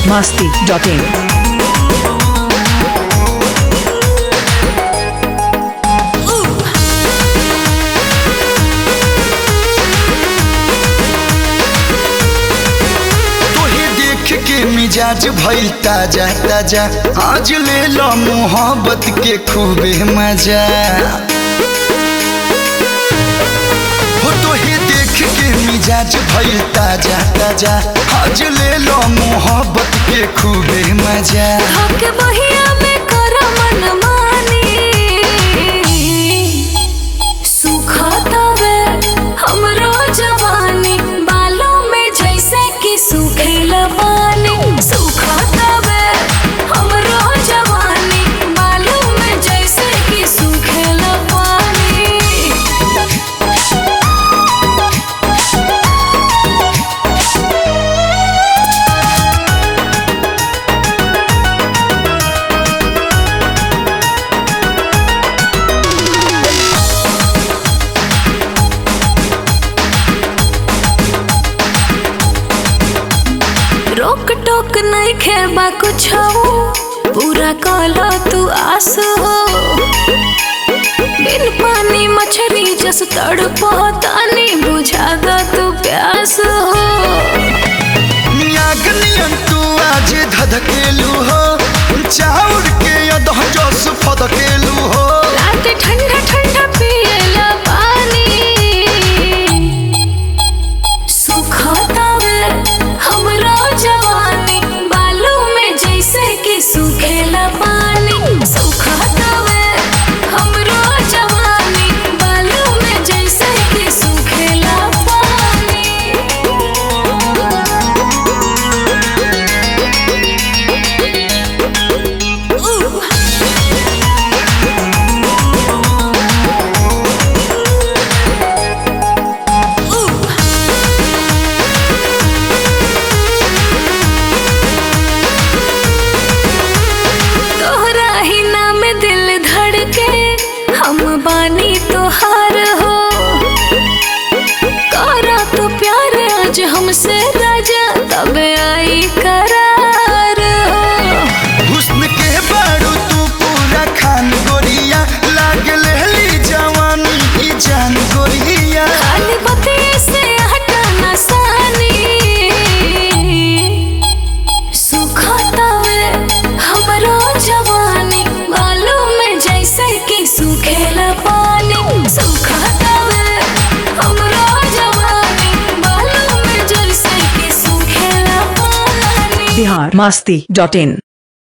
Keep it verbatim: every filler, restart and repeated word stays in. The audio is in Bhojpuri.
masti dot in. के मिजाज भइल ताजा ताजा आज ले लो मोहब्बत के खूबे मजा हो तो ही देख के मिजाज भइल ताजा ताजा आज ले लो मोहब्बत के खूबे मजा के बहिया में कर मन मानी सुखतावे हमरो जवानी बालों में जैसे कि सूखेला रोक टोक नहीं खेबा कुछ पूरा काला तू आस हो बिन पानी मछली जस तड़पतानी बुझा दा तू प्यास हो नियन तू आज धधकेलू हो चाउर के अदह जस फदकेलू हो रात ठंडा ठंडा पिएला पानी सुखतावे हमरा जवानी बालों में जैसे कि सूखेला पानी सुखतावे हमरा जवानी बालों में जैसे कि सूखेला पानी हम बानी तो हार हो करा तो प्यार आज हमसे राजा तब आई करार हो हुस्न के बारू तू पूरा खान गोरिया लाग लेली जवानी की जान गोरिया खाली बतिये से हटाना सानी सुखतावे हमरो जवानी बालों में जैसे कि सूखेला पानी सुखतावे हमरो जवानी बालों में जैसे कि सूखेला पानी Bihar masti dot in.